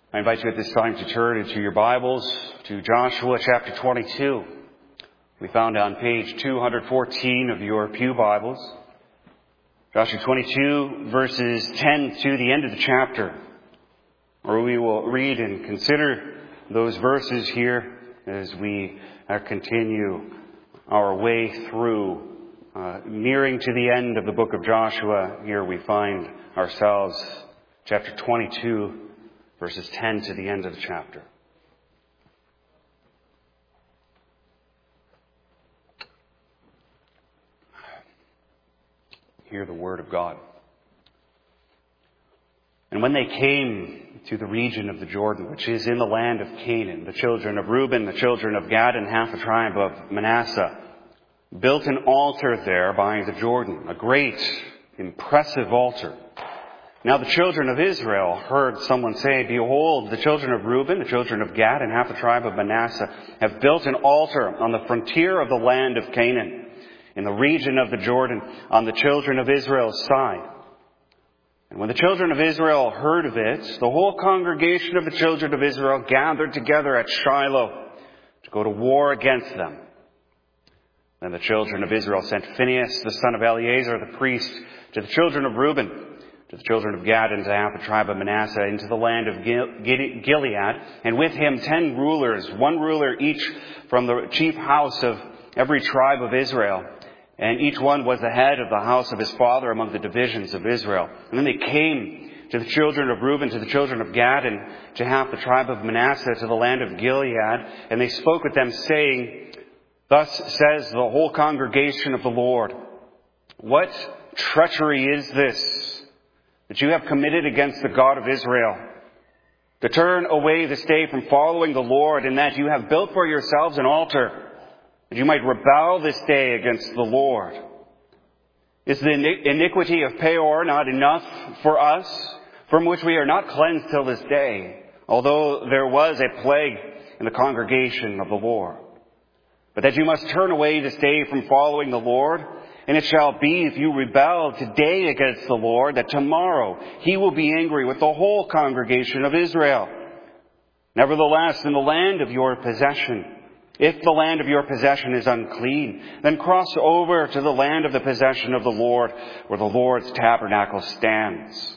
I invite you at this time to turn into your Bibles to Joshua chapter 22. We found on page 214 of your pew Bibles. Joshua 22 verses 10 to the end of the chapter, where we will read and consider those verses here as we continue our way through, nearing to the end of the book of Joshua. Here we find ourselves, chapter 22, verses 10 to the end of the chapter. Hear the word of God. And when they came to the region of the Jordan, which is in the land of Canaan, the children of Reuben, the children of Gad, and half the tribe of Manasseh built an altar there by the Jordan, a great, impressive altar. Now the children of Israel heard someone say, "Behold, the children of Reuben, the children of Gad, and half the tribe of Manasseh have built an altar on the frontier of the land of Canaan, in the region of the Jordan, on the children of Israel's side." And when the children of Israel heard of it, the whole congregation of the children of Israel gathered together at Shiloh to go to war against them. Then the children of Israel sent Phinehas, the son of Eleazar, the priest, to the children of Reuben, to the children of Gad, and to half the tribe of Manasseh, into the land of Gilead, and with him 10 rulers, one ruler each from the chief house of every tribe of Israel. And each one was the head of the house of his father among the divisions of Israel. And then they came to the children of Reuben, to the children of Gad, and to half the tribe of Manasseh, to the land of Gilead. And they spoke with them, saying, "Thus says the whole congregation of the Lord, what treachery is this that you have committed against the God of Israel, to turn away this day from following the Lord, and that you have built for yourselves an altar, that you might rebel this day against the Lord? Is the iniquity of Peor not enough for us, from which we are not cleansed till this day, although there was a plague in the congregation of the Lord? But that you must turn away this day from following the Lord, and it shall be, if you rebel today against the Lord, that tomorrow he will be angry with the whole congregation of Israel. Nevertheless, in the land of your possession, if the land of your possession is unclean, then cross over to the land of the possession of the Lord, where the Lord's tabernacle stands,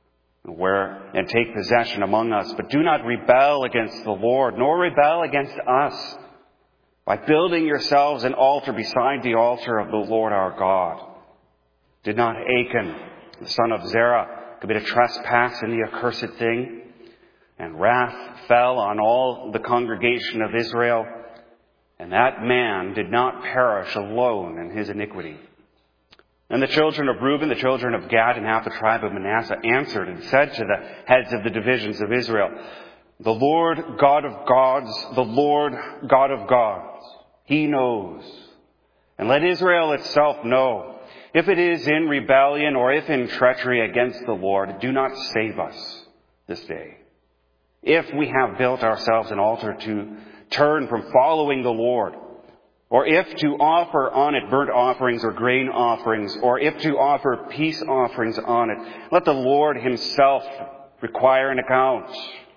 and take possession among us. But do not rebel against the Lord, nor rebel against us, by building yourselves an altar beside the altar of the Lord our God. Did not Achan, the son of Zerah, commit a trespass in the accursed thing? And wrath fell on all the congregation of Israel, and that man did not perish alone in his iniquity." And the children of Reuben, the children of Gad, and half the tribe of Manasseh answered and said to the heads of the divisions of Israel, "The Lord God of gods, the Lord God of gods, he knows. And let Israel itself know, if it is in rebellion or if in treachery against the Lord, do not save us this day. If we have built ourselves an altar to turn from following the Lord, or if to offer on it burnt offerings or grain offerings, or if to offer peace offerings on it, let the Lord himself require an account.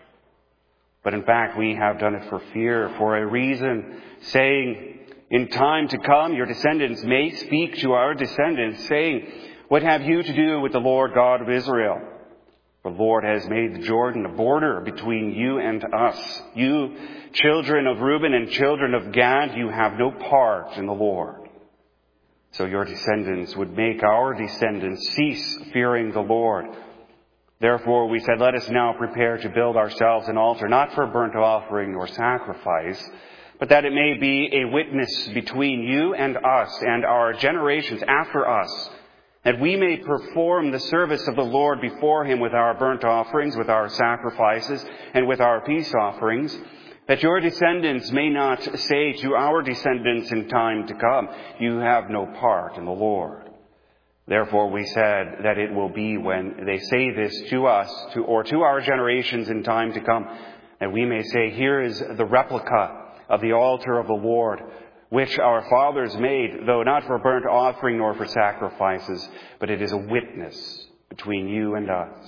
But in fact, we have done it for fear, for a reason, saying, in time to come, your descendants may speak to our descendants, saying, what have you to do with the Lord God of Israel? The Lord has made the Jordan a border between you and us. You, children of Reuben and children of Gad, you have no part in the Lord. So your descendants would make our descendants cease fearing the Lord. Therefore we said, let us now prepare to build ourselves an altar, not for burnt offering or sacrifice, but that it may be a witness between you and us and our generations after us, that we may perform the service of the Lord before him with our burnt offerings, with our sacrifices, and with our peace offerings, that your descendants may not say to our descendants in time to come, you have no part in the Lord. Therefore we said that it will be when they say this to us, or to our generations in time to come, that we may say, here is the replica of the altar of the Lord, which our fathers made, though not for burnt offering nor for sacrifices, but it is a witness between you and us.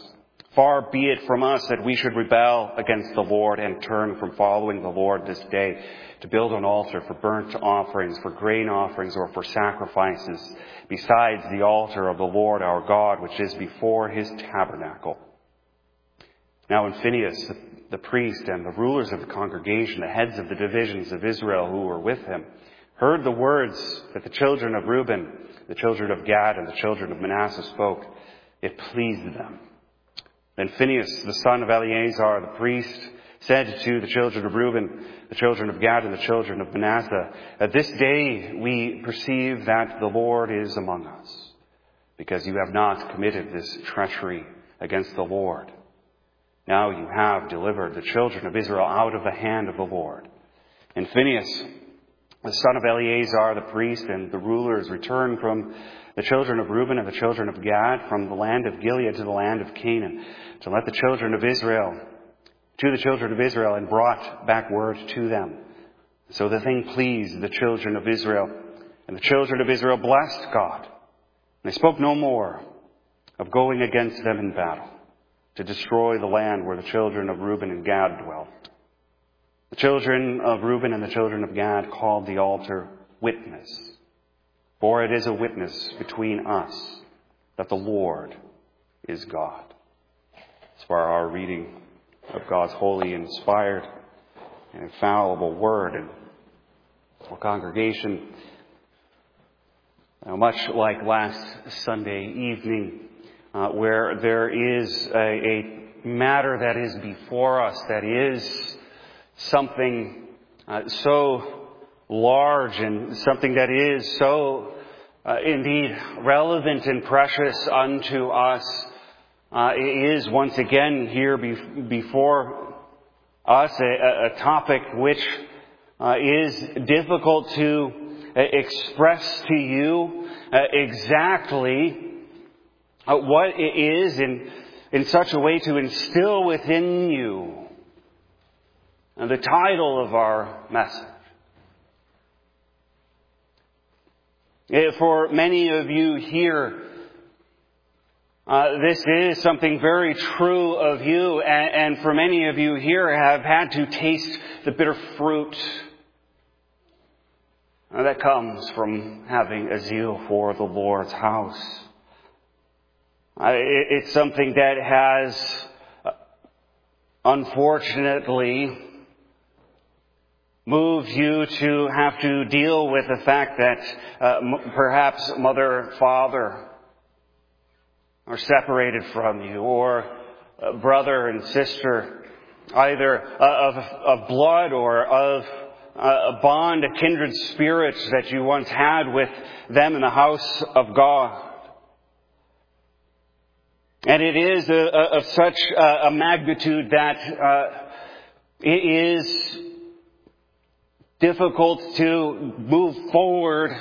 Far be it from us that we should rebel against the Lord and turn from following the Lord this day to build an altar for burnt offerings, for grain offerings, or for sacrifices, besides the altar of the Lord our God, which is before his tabernacle. Now when Phinehas, the priest, and the rulers of the congregation, the heads of the divisions of Israel who were with him, heard the words that the children of Reuben, the children of Gad, and the children of Manasseh spoke, it pleased them. Then Phinehas, the son of Eleazar, the priest, said to the children of Reuben, the children of Gad, and the children of Manasseh, this day we perceive that the Lord is among us, because you have not committed this treachery against the Lord. Now you have delivered the children of Israel out of the hand of the Lord. And Phinehas, the son of Eleazar, the priest, and the rulers returned from the children of Reuben and the children of Gad, from the land of Gilead to the land of Canaan, to the children of Israel, and brought back word to them. So the thing pleased the children of Israel, and the children of Israel blessed God. And they spoke no more of going against them in battle, to destroy the land where the children of Reuben and Gad dwelt. The children of Reuben and the children of Gad called the altar Witness, for it is a witness between us that the Lord is God. As far our reading of God's holy, inspired, and infallible word. And our congregation, much like last Sunday evening, where there is a matter that is before us, that is something so large and something that is so indeed relevant and precious unto us, is once again here before us a topic which is difficult to express to you exactly what it is in such a way to instill within you the title of our message. For many of you here, this is something very true of you, and for many of you here have had to taste the bitter fruit that comes from having a zeal for the Lord's house. It's something that has, unfortunately, moved you to have to deal with the fact that perhaps mother, father are separated from you, or brother and sister, either of blood or of a bond, a kindred spirit that you once had with them in the house of God. And it is of such a magnitude that it is difficult to move forward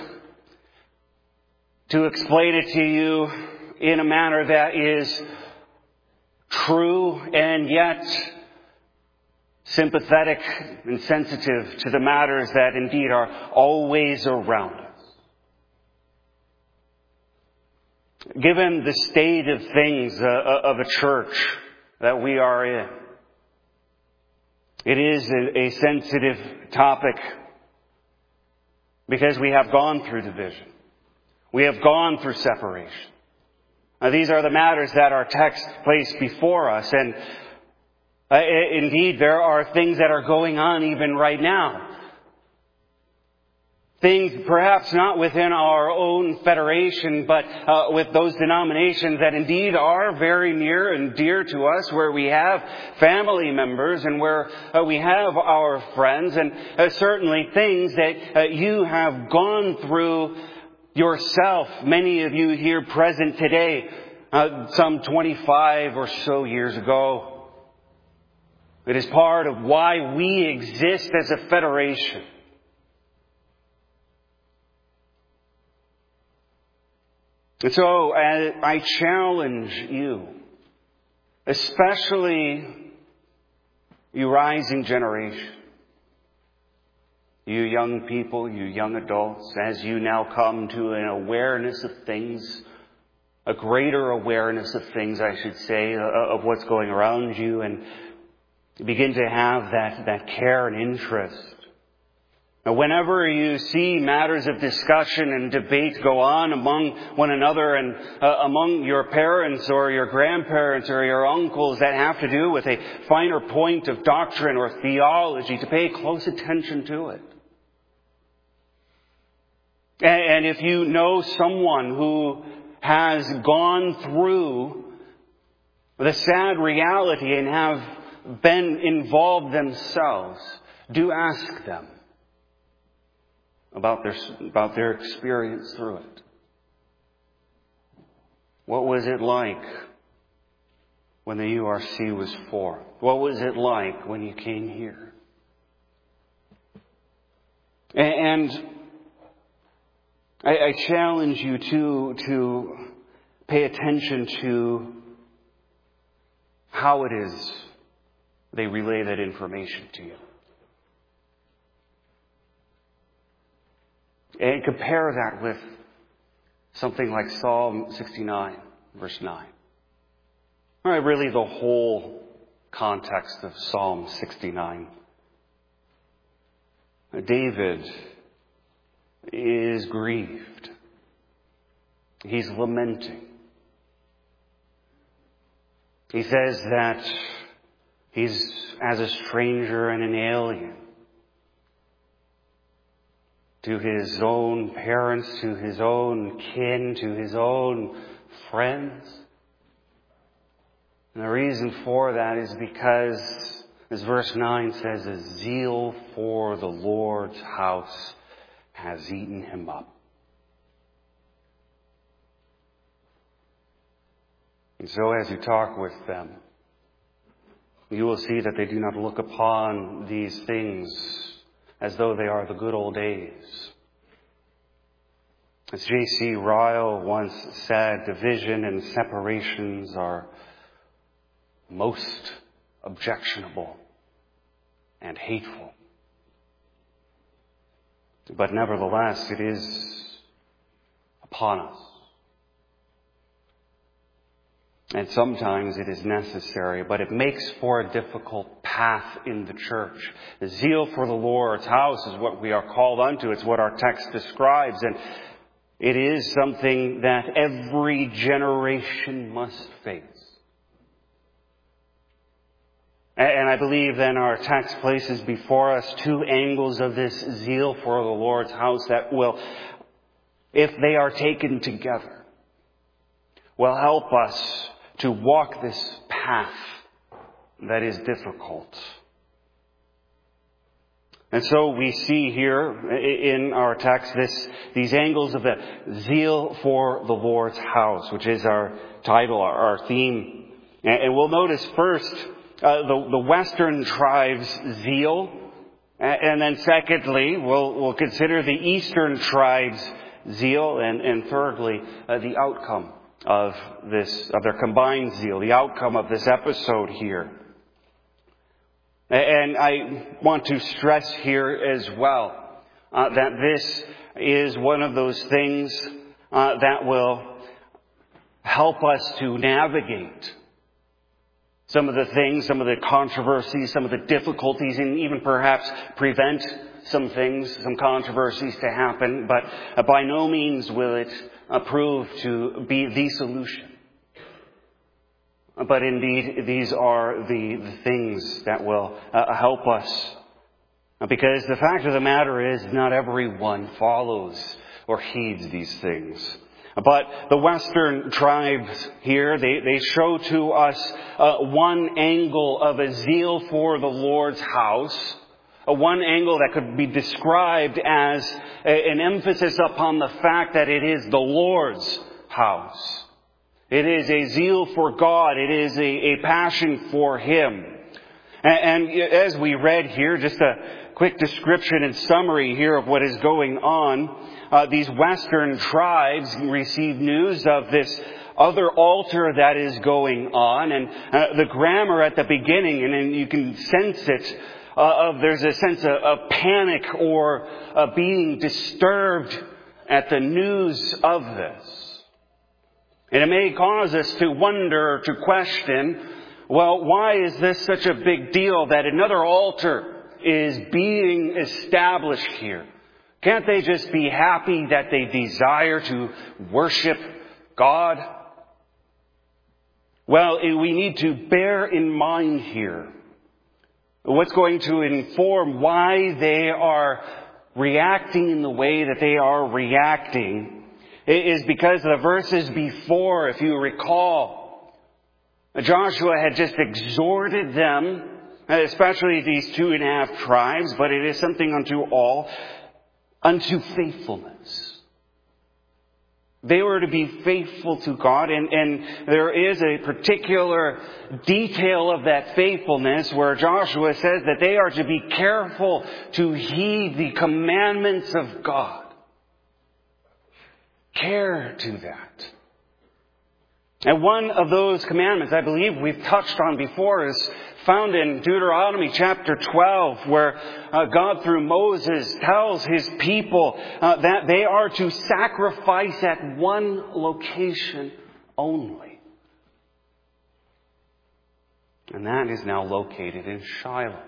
to explain it to you in a manner that is true and yet sympathetic and sensitive to the matters that indeed are always around us. Given the state of things of a church that we are in, it is a sensitive topic because we have gone through division. We have gone through separation. Now, these are the matters that our text placed before us, and indeed there are things that are going on even right now. Things perhaps not within our own federation, but with those denominations that indeed are very near and dear to us, where we have family members and where we have our friends, and certainly things that you have gone through yourself. Many of you here present today, some 25 or so years ago. It is part of why we exist as a federation. And so I challenge you, especially you rising generation, you young people, you young adults, as you now come to an awareness of things a greater awareness of things, I should say, of what's going around you, and begin to have that care and interest. Now, whenever you see matters of discussion and debate go on among one another and among your parents or your grandparents or your uncles that have to do with a finer point of doctrine or theology, to pay close attention to it. And if you know someone who has gone through the sad reality and have been involved themselves, do ask them about their experience through it. What was it like when the URC was formed? What was it like when you came here? And I challenge you to pay attention to how it is they relay that information to you. And compare that with something like Psalm 69, verse 9. All right, really the whole context of Psalm 69. David is grieved. He's lamenting. He says that he's as a stranger and an alien to his own parents, to his own kin, to his own friends. And the reason for that is because, as verse 9 says, a zeal for the Lord's house has eaten him up. And so as you talk with them, you will see that they do not look upon these things as though they are the good old days. As J.C. Ryle once said, division and separations are most objectionable and hateful. But nevertheless, it is upon us. And sometimes it is necessary, but it makes for a difficult path in the church. The zeal for the Lord's house is what we are called unto. It's what our text describes. And it is something that every generation must face. And I believe then our text places before us two angles of this zeal for the Lord's house that will, if they are taken together, will help us to walk this path that is difficult. And so we see here in our text these angles of the zeal for the Lord's house, which is our title, our theme. And we'll notice first the Western tribes' zeal, and then secondly we'll consider the Eastern tribes' zeal, and thirdly the outcome of their combined zeal, the outcome of this episode here. And I want to stress here as well that this is one of those things that will help us to navigate some of the things, some of the controversies, some of the difficulties, and even perhaps prevent some things, some controversies to happen. But by no means will it prove to be the solution. But indeed, these are the things that will help us. Because the fact of the matter is, not everyone follows or heeds these things. But the Western tribes here, they show to us one angle of a zeal for the Lord's house. One angle that could be described as an emphasis upon the fact that it is the Lord's house. It is a zeal for God. It is a passion for Him. And as we read here, just a quick description and summary here of what is going on. These Western tribes receive news of this other altar that is going on. And the grammar at the beginning, and you can sense it, there's a sense of panic or being disturbed at the news of this. And it may cause us to wonder, to question, well, why is this such a big deal that another altar is being established here? Can't they just be happy that they desire to worship God? Well, we need to bear in mind here what's going to inform why they are reacting in the way that they are reacting is because the verses before, if you recall, Joshua had just exhorted them, especially these 2.5 tribes, but it is something unto all, unto faithfulness. They were to be faithful to God, and there is a particular detail of that faithfulness where Joshua says that they are to be careful to heed the commandments of God. Care to that. And one of those commandments, I believe we've touched on before, is found in Deuteronomy chapter 12, where God through Moses tells his people that they are to sacrifice at one location only. And that is now located in Shiloh.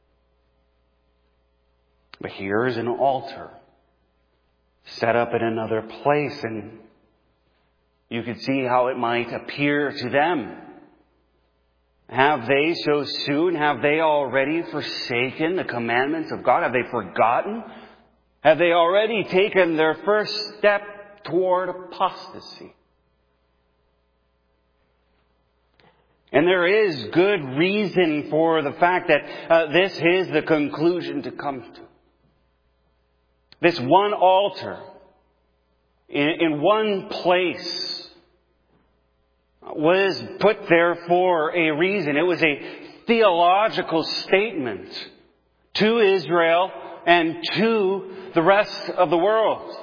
But here is an altar set up in another place, and you could see how it might appear to them. Have they so soon? Have they already forsaken the commandments of God? Have they forgotten? Have they already taken their first step toward apostasy? And there is good reason for the fact that this is the conclusion to come to. This one altar in one place was put there for a reason. It was a theological statement to Israel and to the rest of the world.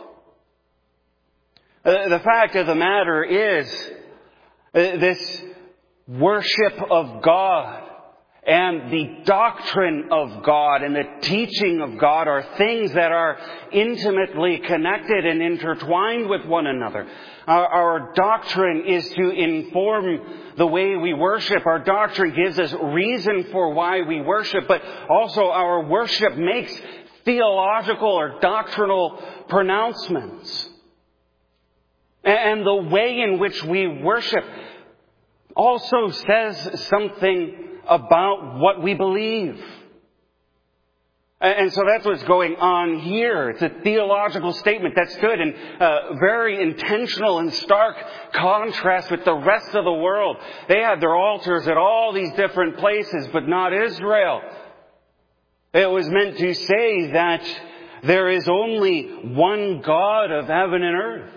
The fact of the matter is, this worship of God and the doctrine of God and the teaching of God are things that are intimately connected and intertwined with one another. Our doctrine is to inform the way we worship. Our doctrine gives us reason for why we worship, but also our worship makes theological or doctrinal pronouncements. And the way in which we worship also says something about what we believe. And so that's what's going on here. It's a theological statement that stood in very intentional and stark contrast with the rest of the world. They had their altars at all these different places, but not Israel. It was meant to say that there is only one God of heaven and earth.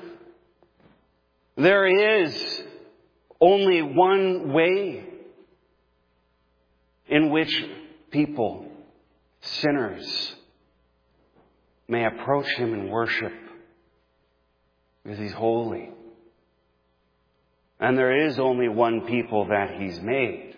There is only one way in which people, sinners, may approach Him in worship, because He's holy. And there is only one people that He's made,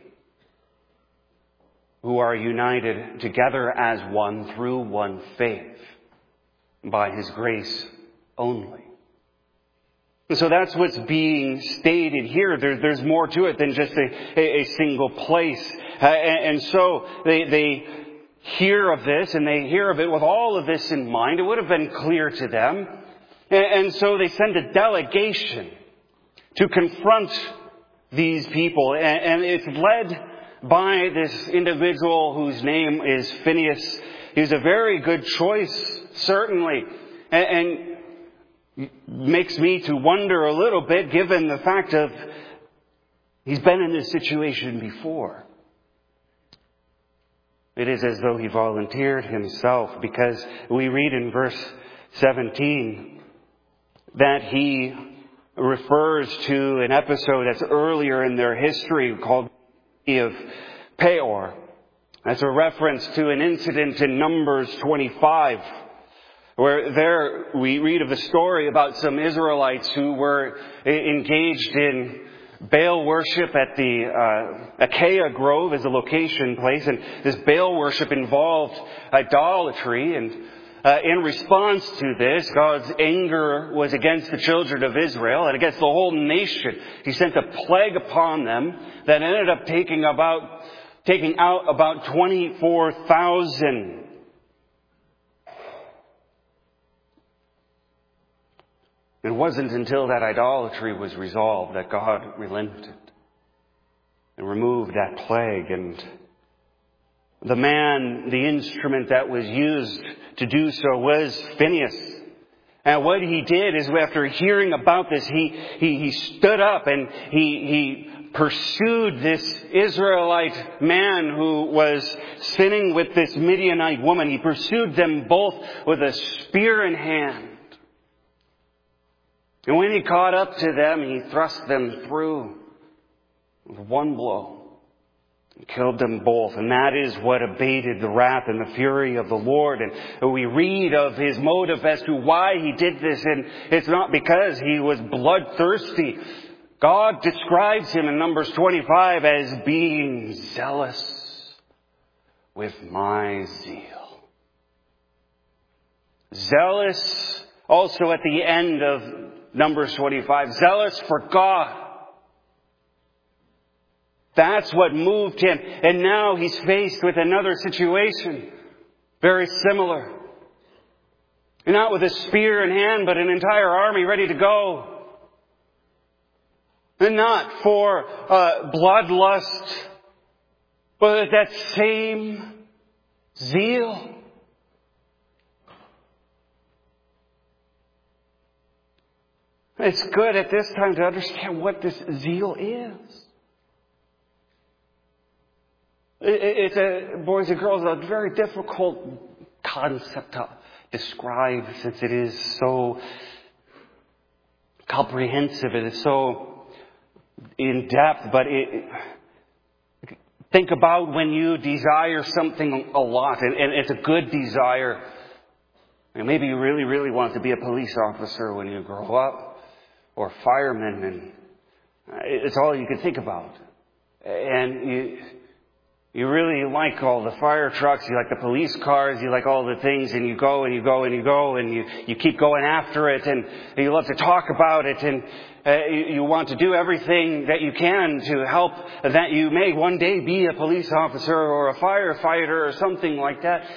who are united together as one through one faith, by His grace only. And so that's what's being stated here. There's more to it than just a single place. And so they hear of this, and they hear of it with all of this in mind. It would have been clear to them. And so they send a delegation to confront these people. And it's led by this individual whose name is Phinehas. He's a very good choice, certainly. And makes me to wonder a little bit, given the fact of he's been in this situation before. It is as though he volunteered himself, because we read in verse 17 that he refers to an episode that's earlier in their history called of Peor. That's a reference to an incident in Numbers 25, where there we read of a story about some Israelites who were engaged in Baal worship at the Achaia Grove as a location place. And this Baal worship involved idolatry. And in response to this, God's anger was against the children of Israel and against the whole nation. He sent a plague upon them that ended up taking out about 24,000. It wasn't until that idolatry was resolved that God relented and removed that plague. And the instrument that was used to do so was Phinehas. And what he did is, after hearing about this, he stood up and he pursued this Israelite man who was sinning with this Midianite woman. He pursued them both with a spear in hand. And when he caught up to them, he thrust them through with one blow. And killed them both. And that is what abated the wrath and the fury of the Lord. And we read of his motive as to why he did this. And it's not because he was bloodthirsty. God describes him in Numbers 25 as being zealous with my zeal. Zealous also at the end of Numbers 25. Zealous for God. That's what moved him. And now he's faced with another situation. Very similar. And not with a spear in hand, but an entire army ready to go. And not for bloodlust, but with that same zeal. It's good at this time to understand what this zeal is. It's boys and girls, a very difficult concept to describe since it is so comprehensive. It is so in depth. But think about when you desire something a lot, and it's a good desire. And maybe you really, really want to be a police officer when you grow up, or a fireman, and it's all you can think about. And you really like all the fire trucks, you like the police cars, you like all the things, and you go and you go and you go and you keep going after it, and you love to talk about it, and you want to do everything that you can to help that you may one day be a police officer or a firefighter or something like that.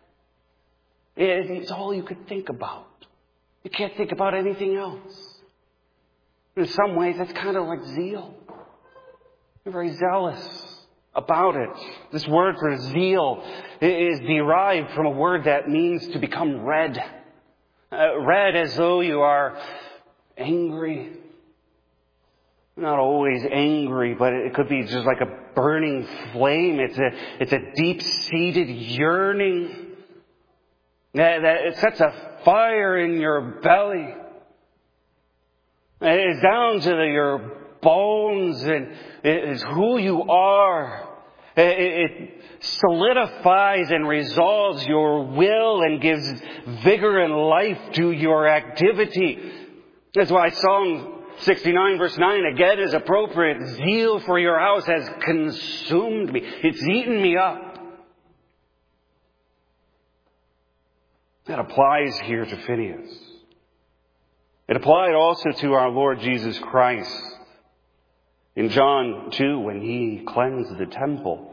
It's all you could think about. You can't think about anything else. In some ways, that's kind of like zeal. You're very zealous about it. This word for zeal is derived from a word that means to become red. Red as though you are angry. Not always angry, but it could be just like a burning flame. It's a deep-seated yearning that it sets a fire in your belly. It's down to your bones, and it is who you are. It solidifies and resolves your will and gives vigor and life to your activity. That's why Psalm 69 verse 9 again is appropriate. Zeal for your house has consumed me. It's eaten me up. That applies here to Phinehas. It applied also to our Lord Jesus Christ. In John 2, when he cleansed the temple,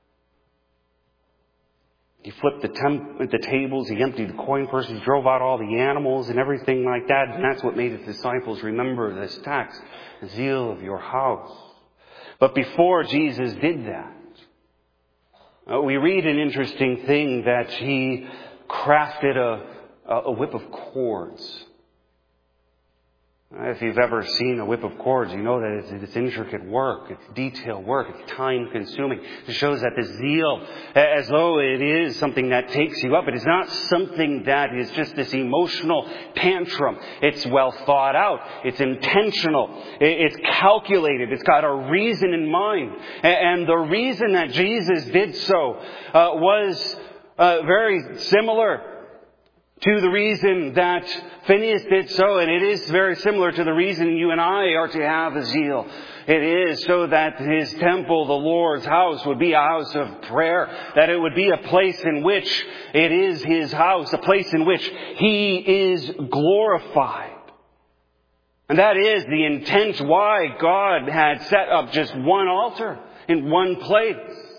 he flipped the tables, he emptied the coin purses, he drove out all the animals and everything like that. And that's what made his disciples remember this text, the zeal of your house. But before Jesus did that, we read an interesting thing that he crafted a whip of cords. If you've ever seen a whip of cords, you know that it's intricate work, it's detailed work, it's time-consuming. It shows that the zeal, as though it is something that takes you up, it is not something that is just this emotional tantrum. It's well thought out, it's intentional, it's calculated, it's got a reason in mind. And the reason that Jesus did so was very similar to the reason that Phinehas did so, and it is very similar to the reason you and I are to have a zeal. It is so that his temple, the Lord's house, would be a house of prayer, that it would be a place in which it is his house, a place in which he is glorified. And that is the intent why God had set up just one altar in one place.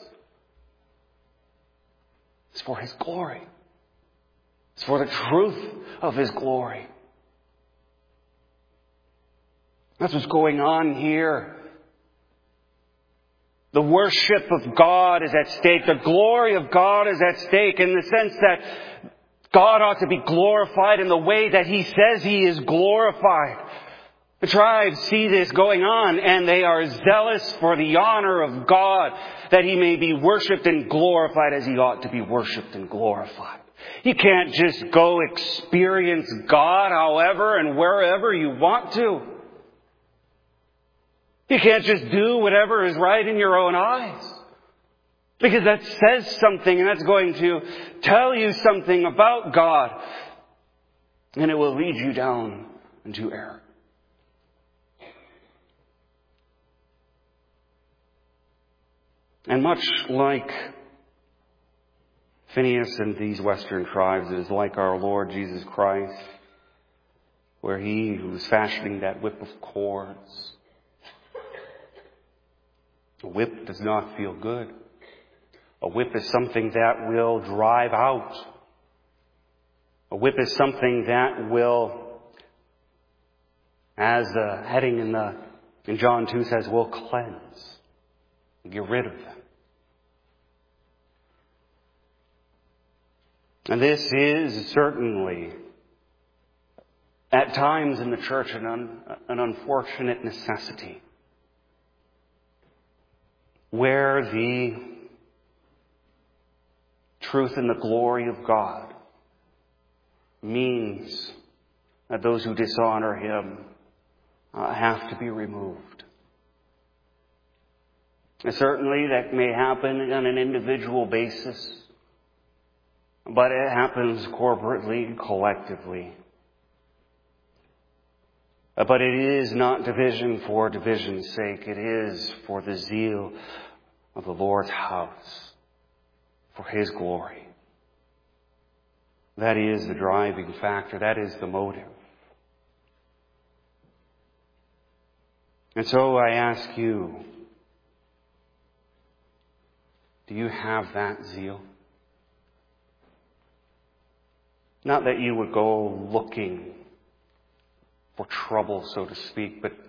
It's for his glory. It's for the truth of his glory. That's what's going on here. The worship of God is at stake. The glory of God is at stake in the sense that God ought to be glorified in the way that he says he is glorified. The tribes see this going on, and they are zealous for the honor of God, that he may be worshipped and glorified as he ought to be worshipped and glorified. You can't just go experience God however and wherever you want to. You can't just do whatever is right in your own eyes. Because that says something, and that's going to tell you something about God. And it will lead you down into error. And much like Phinehas and these Western tribes, it is like our Lord Jesus Christ, where he who was fashioning that whip of cords. A whip does not feel good. A whip is something that will drive out. A whip is something that will, as the heading in John 2 says, will cleanse. Get rid of them. And this is certainly, at times in the church, an unfortunate necessity, where the truth and the glory of God means that those who dishonor him have to be removed. And certainly that may happen on an individual basis, but it happens corporately, collectively. But it is not division for division's sake. It is for the zeal of the Lord's house, for his glory. That is the driving factor. That is the motive. And so I ask you, do you have that zeal? Not that you would go looking for trouble, so to speak, but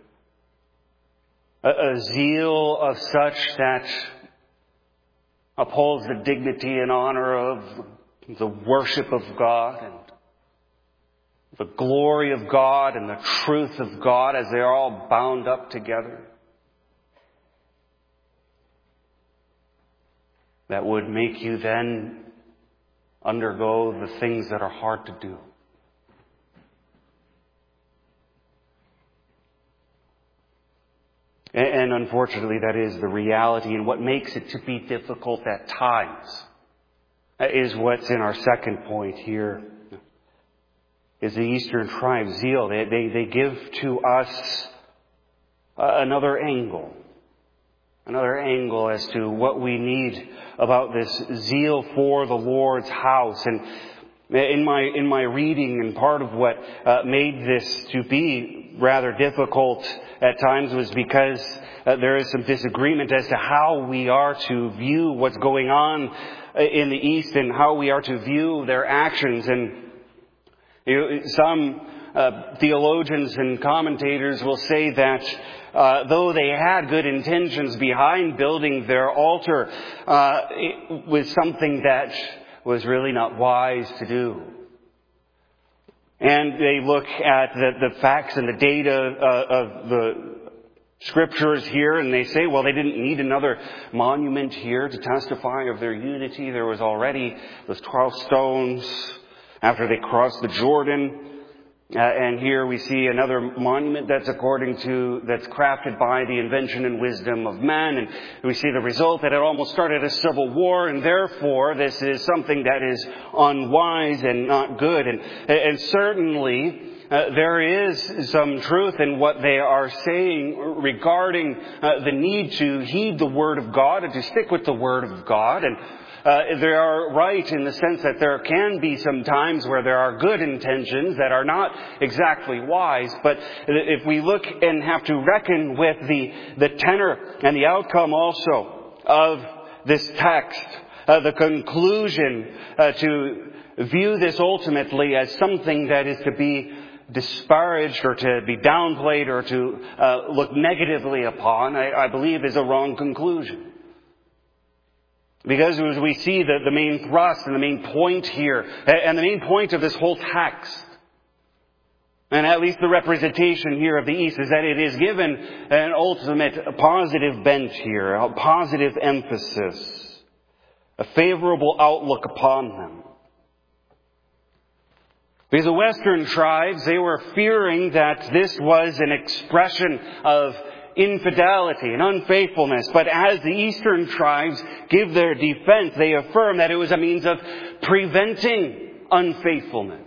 a zeal of such that upholds the dignity and honor of the worship of God and the glory of God and the truth of God as they are all bound up together. That would make you then undergo the things that are hard to do. And unfortunately, that is the reality. And what makes it to be difficult at times is what's in our second point here, is the Eastern tribe's zeal. They give to us another angle as to what we need about this zeal for the Lord's house. And in my reading, and part of what made this to be rather difficult at times was because there is some disagreement as to how we are to view what's going on in the East and how we are to view their actions. And some theologians and commentators will say that though they had good intentions behind building their altar, it was something that was really not wise to do. And they look at the facts and the data of the Scriptures here, and they say, well, they didn't need another monument here to testify of their unity. There was already those 12 stones after they crossed the Jordan. And here we see another monument that's crafted by the invention and wisdom of man. And we see the result that it almost started a civil war, and therefore this is something that is unwise and not good. And certainly there is some truth in what they are saying regarding the need to heed the Word of God and to stick with the Word of God. And they are right in the sense that there can be some times where there are good intentions that are not exactly wise. But if we look and have to reckon with the tenor and the outcome also of this text, the conclusion to view this ultimately as something that is to be disparaged or to be downplayed or to look negatively upon, I believe is a wrong conclusion. Because as we see the main thrust and the main point here, and the main point of this whole text, and at least the representation here of the East, is that it is given an ultimate positive bent here, a positive emphasis, a favorable outlook upon them. Because the Western tribes, they were fearing that this was an expression of infidelity and unfaithfulness. But as the Eastern tribes give their defense, they affirm that it was a means of preventing unfaithfulness.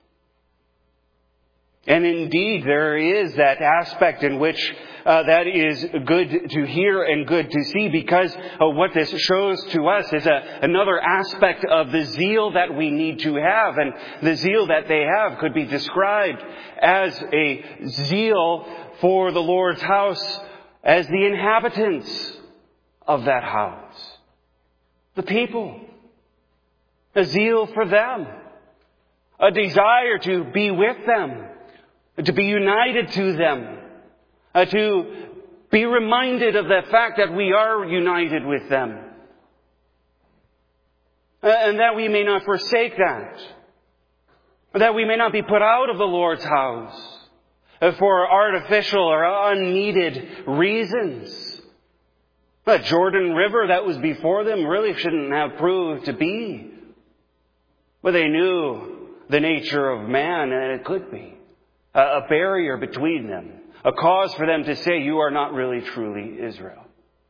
And indeed, there is that aspect in which that is good to hear and good to see, because what this shows to us is another aspect of the zeal that we need to have. And the zeal that they have could be described as a zeal for the Lord's house, as the inhabitants of that house. The people. A zeal for them. A desire to be with them. To be united to them. To be reminded of the fact that we are united with them. And that we may not forsake that. That we may not be put out of the Lord's house for artificial or unneeded reasons. The Jordan River that was before them really shouldn't have proved to be. But they knew the nature of man, and it could be a barrier between them. A cause for them to say, you are not really truly Israel.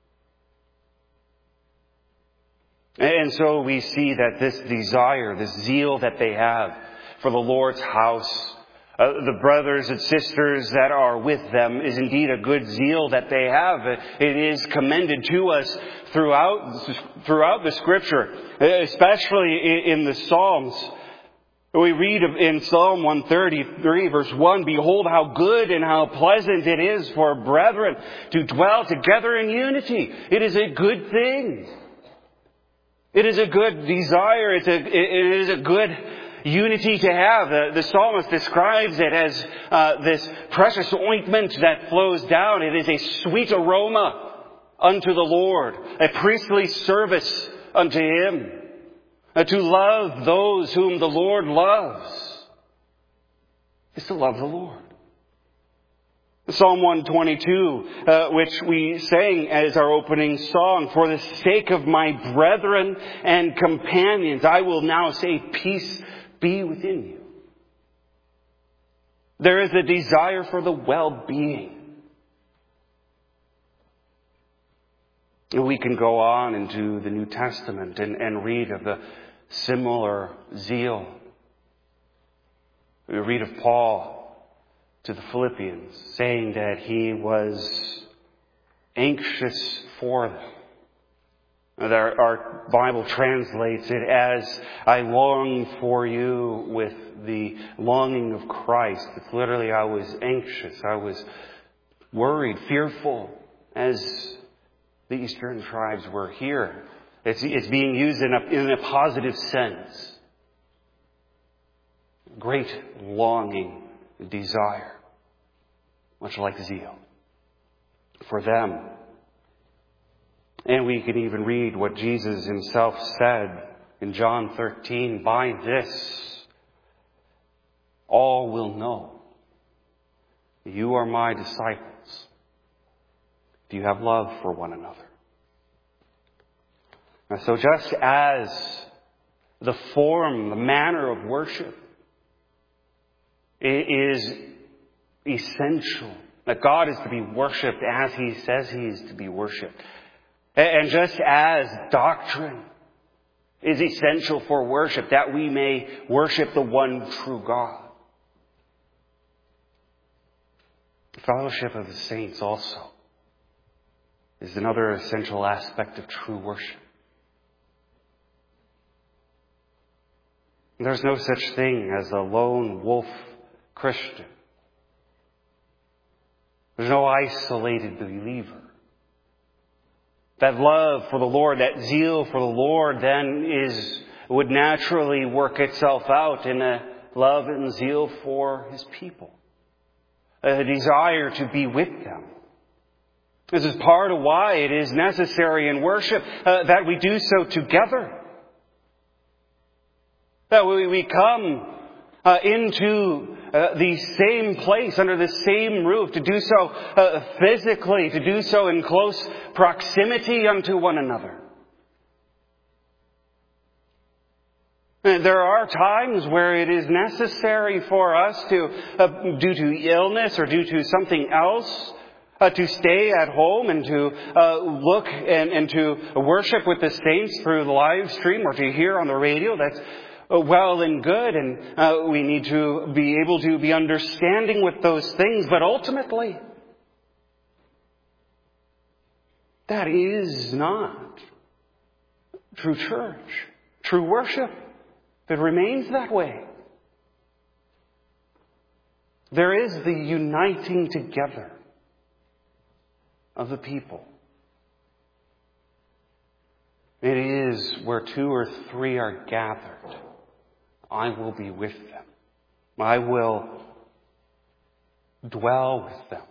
And so we see that this desire, this zeal that they have for the Lord's house, the brothers and sisters that are with them, is indeed a good zeal that they have. It is commended to us throughout the Scripture, especially in the Psalms. We read in Psalm 133, verse 1, "Behold how good and how pleasant it is for brethren to dwell together in unity." It is a good thing. It is a good desire. It is a good unity to have. The psalmist describes it as this precious ointment that flows down. It is a sweet aroma unto the Lord, a priestly service unto Him. To love those whom the Lord loves is to love the Lord. Psalm 122, which we sang as our opening song, "For the sake of my brethren and companions, I will now say, peace be within you." There is a desire for the well-being. We can go on into the New Testament and read of the similar zeal. We read of Paul to the Philippians, saying that he was anxious for them. Our Bible translates it as, "I long for you with the longing of Christ." It's literally, I was anxious, I was worried, fearful, as the Eastern tribes were here. It's being used in a positive sense. Great longing, desire, much like zeal for them. And we can even read what Jesus Himself said in John 13, "By this all will know you are my disciples, if you have love for one another." And so just as the form, the manner of worship is essential. That God is to be worshipped as He says He is to be worshipped. And just as doctrine is essential for worship, that we may worship the one true God. The fellowship of the saints also is another essential aspect of true worship. There's no such thing as a lone wolf Christian. There's no isolated believer. That love for the Lord, that zeal for the Lord then would naturally work itself out in a love and zeal for His people. A desire to be with them. This is part of why it is necessary in worship that we do so together. That we come into the same place, under the same roof, to do so physically, to do so in close proximity unto one another. And there are times where it is necessary for us to, due to illness or due to something else, to stay at home and to look and to worship with the saints through the live stream or to hear on the radio. That's well and good, and we need to be able to be understanding with those things. But ultimately, that is not true church, true worship. If it remains that way, there is the uniting together of the people. It is where 2 or 3 are gathered, I will be with them. I will dwell with them.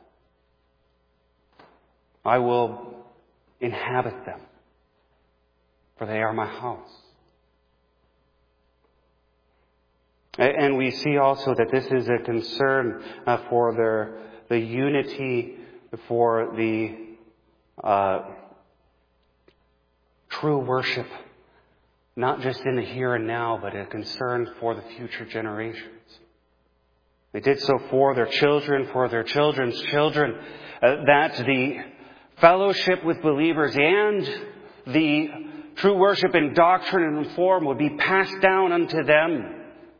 I will inhabit them, for they are my house. And we see also that this is a concern for the unity, for the true worship, not just in the here and now, but a concern for the future generations. They did so for their children, for their children's children, that the fellowship with believers and the true worship in doctrine and form would be passed down unto them.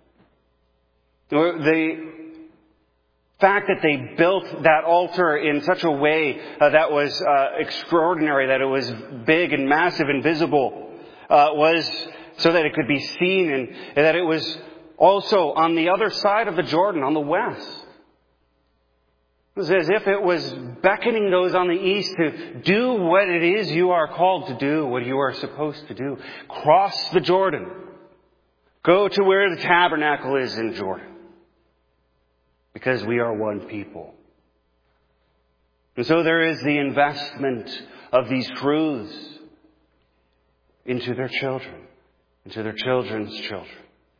The fact that they built that altar in such a way that was extraordinary, that it was big and massive and visible, was so that it could be seen, and that it was also on the other side of the Jordan, on the west. It was as if it was beckoning those on the east to do what it is you are called to do, what you are supposed to do. Cross the Jordan. Go to where the tabernacle is in Jordan. Because we are one people. And so there is the investment of these truths into their children, into their children's children.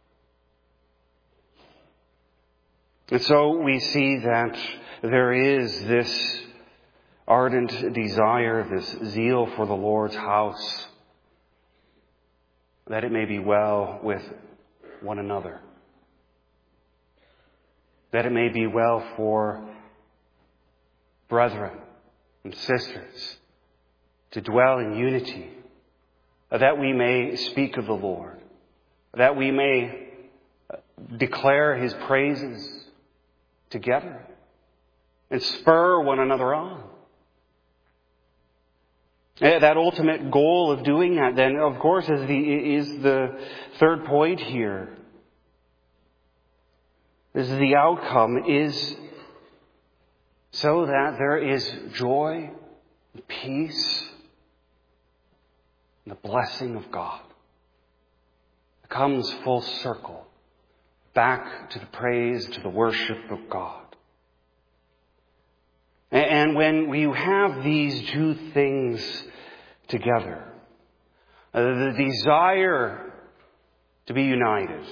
And so we see that there is this ardent desire, this zeal for the Lord's house, that it may be well with one another. That it may be well for brethren and sisters to dwell in unity, that we may speak of the Lord, that we may declare His praises together and spur one another on. That ultimate goal of doing that, then, of course, is the third point here. This is the outcome, is so that there is joy, peace, and the blessing of God. It comes full circle, back to the praise, to the worship of God. And when we have these two things together, the desire to be united,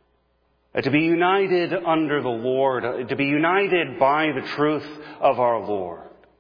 under the Lord, to be united by the truth of our Lord.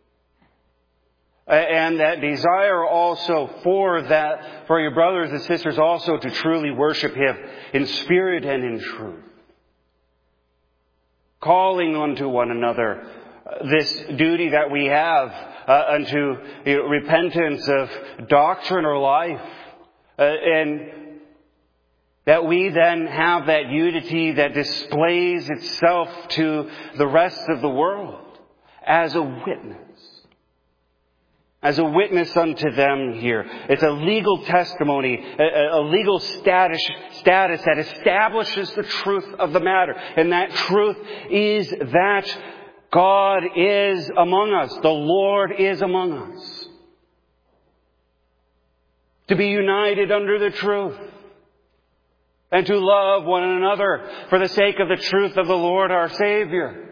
And that desire also for your brothers and sisters also to truly worship Him in spirit and in truth. calling unto one another, this duty that we have unto repentance of doctrine or life, and that we then have that unity that displays itself to the rest of the world as a witness. As a witness unto them here. It's a legal testimony, a legal status that establishes the truth of the matter. And that truth is that God is among us. The Lord is among us. To be united under the truth. And to love one another for the sake of the truth of the Lord our Savior.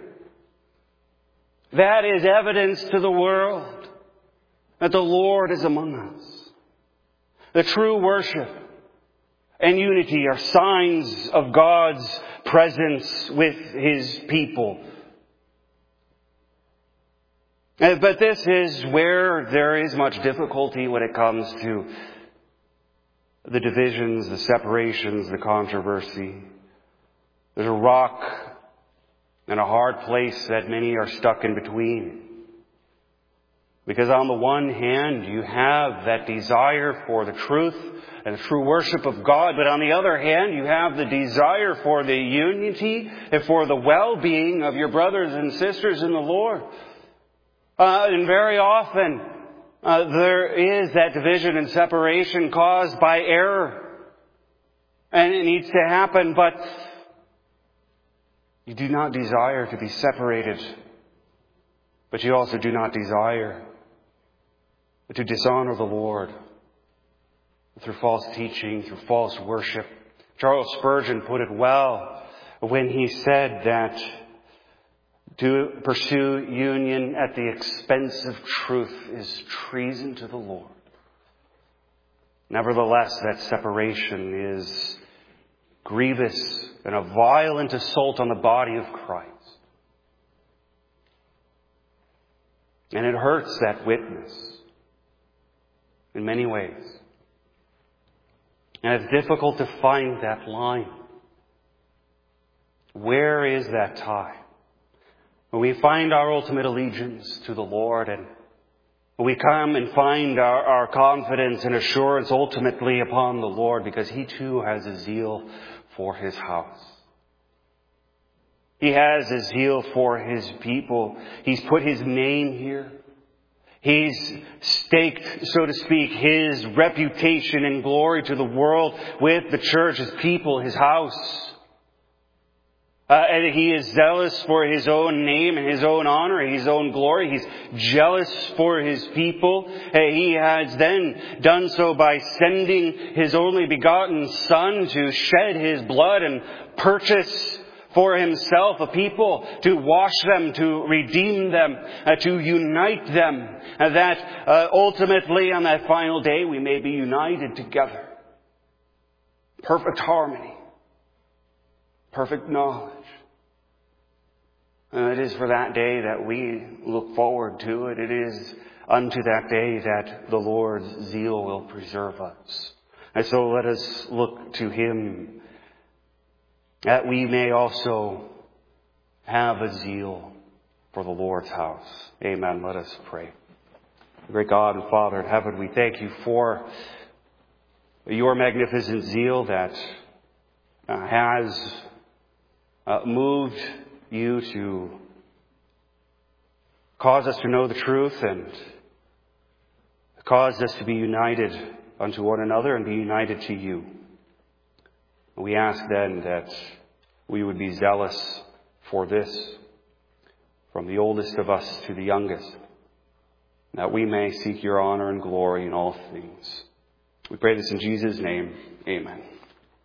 That is evidence to the world that the Lord is among us. The true worship and unity are signs of God's presence with His people. But this is where there is much difficulty when it comes to the divisions, the separations, the controversy. There's a rock and a hard place that many are stuck in between. Because on the one hand, you have that desire for the truth and the true worship of God. But on the other hand, you have the desire for the unity and for the well-being of your brothers and sisters in the Lord. And very often, there is that division and separation caused by error. And it needs to happen, but you do not desire to be separated. But you also do not desire to dishonor the Lord through false teaching, through false worship. Charles Spurgeon put it well when he said that to pursue union at the expense of truth is treason to the Lord. Nevertheless, that separation is grievous and a violent assault on the body of Christ. And it hurts that witness in many ways. And it's difficult to find that line. Where is that tie? When we find our ultimate allegiance to the Lord, and when we come and find our confidence and assurance ultimately upon the Lord, because He too has a zeal for His house. He has a zeal for His people. He's put His name here. He's staked, so to speak, His reputation and glory to the world with the church, His people, His house. And He is zealous for His own name and His own honor, His own glory. He's jealous for His people. He has then done so by sending His only begotten Son to shed His blood and purchase for Himself a people, to wash them, to redeem them, to unite them, that ultimately on that final day we may be united together. Perfect harmony. Perfect knowledge. And it is for that day that we look forward to it. It is unto that day that the Lord's zeal will preserve us. And so let us look to Him, that we may also have a zeal for the Lord's house. Amen. Let us pray. Great God and Father in heaven, we thank You for Your magnificent zeal that has moved You to cause us to know the truth and cause us to be united unto one another and be united to You. We ask then that we would be zealous for this, from the oldest of us to the youngest, that we may seek Your honor and glory in all things. We pray this in Jesus' name. Amen.